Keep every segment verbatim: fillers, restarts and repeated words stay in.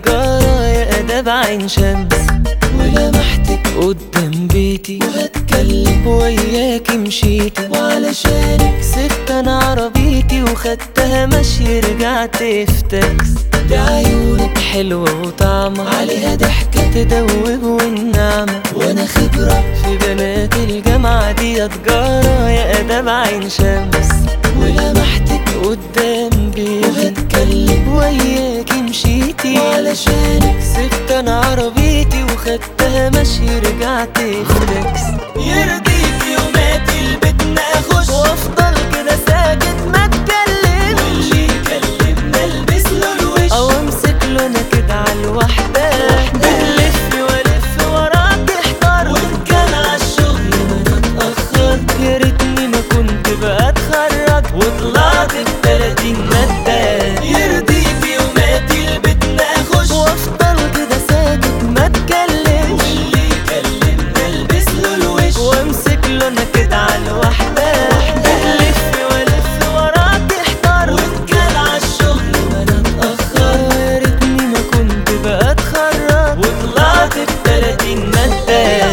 تجارة يا أداب عين شمس، ولمحتك قدام بيتي وهتكلم وياكي مشيتي، وعلشانك سبت أنا عربيتي وخدتها مشي رجعت في تاكس. دي عيونك حلوة وطعمة عليها ضحكة تدوب والنعمة، وانا خبرة في بنات الجامعة دي يا تجارة يا أداب عين شمس، ولمحتك قدام بيتي وهتكلم وياكي مشيتي، وعلشانك سبت أنا عربيتي وخدتها مشي رجعت في تاكس. يرضيك يوماتي البيت اخش وافضل كده ساكت ما اتكلمش، واللي يكلمنا البس له الوش او امسك له انا كده عالوحدة، بلف والف وراك احتار، وان كان عالشغل ما انا اتأخرت يا ريتني ما كنت بقى اتخرج وطلعت بتلاتين مادة. يرضيك يوماتي البيت اخش وافضل كده ساكت ما اتكلمش، واللي يكلمنا البس له الوش وامسك له انا كده عالوحدة، بلف والف وراك احتار، وان كان عالشغل ما انا اتأخرت يا ريتني ما كنت بقى اتخرج وطلعت بتلاتين مادة.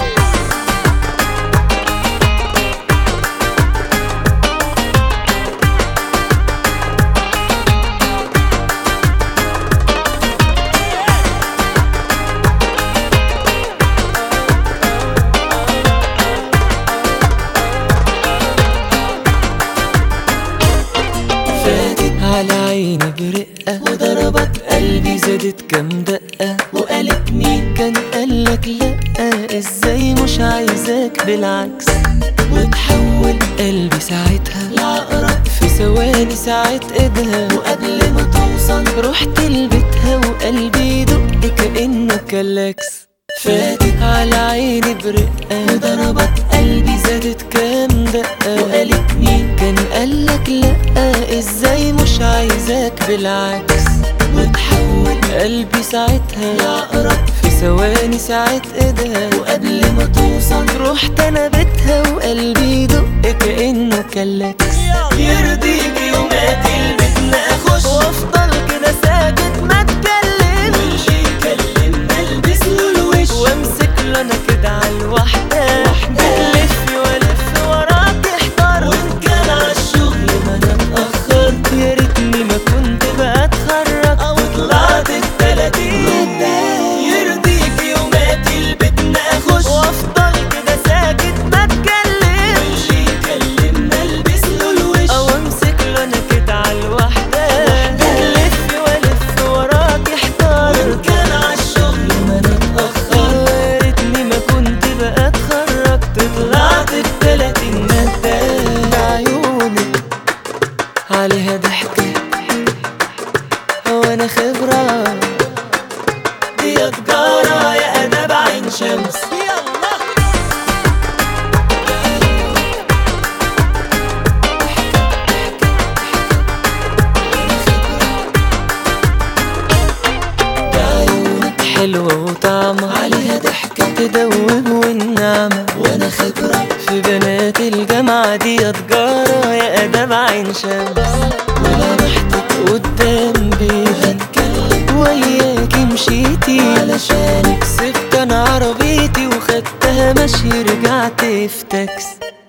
فاتت على عيني برقة وضربت قلبي زادت كام دقة، وقالت مين كان قالك لأ ازاي مش عايزاك بالعكس، وتحول قلبي ساعتها لعقرب في ثواني ساعة ايدها، وقبل ما توصل رحت لبيتها وقلبي يدق كأنه كلاكس. فاتت على عيني برقة وضربت قلبي زادت كام دقة، وقالت مين كان قالك لأ ازاي مش عايزاك بالعكس، وتحول قلبي ساعتها لعقرب في ثواني ساعة ايدها، وقبل ما توصل رحت انا بيتها وقلبي يدق كأنه كلاكس. يرضيك يوماتي البيت اخش وافضل كده ساكت ما اتكلمش، واللي يكلمنا البس له الوش وامسك له انا كده عالوحدة، الف والف وراك احتار، وان كان عالشغل ما انا اتأخرت يا ريتني ما كنت بقى اتخرج او طلعت التلاتين يرضيك يوماتي البيت اخش وافضل كده ساكت ما اتكلمش، واللي يكلمنا البس له الوش او امسك له انا كده عالوحدة، الف والف وراك احتار، وان كان عالشغل ما انا اتأخرت يا ريتني ما كنت بقى اتخرجت طلعت بتلاتين مادة. عيونك عليها ضحكة وانا خبرة، دي يا تجارة يا أداب عين شمس حلوة وطعمة عليها ضحكة تدوب والنعمة، وانا خبرة في بنات الجامعة دي يا تجارة يا أداب عين شمس، ولمحتك قدام بيتي هتكلم وياكي مشيتي، علشانك سبت أنا عربيتي وخدتها مشي رجعت في تاكس.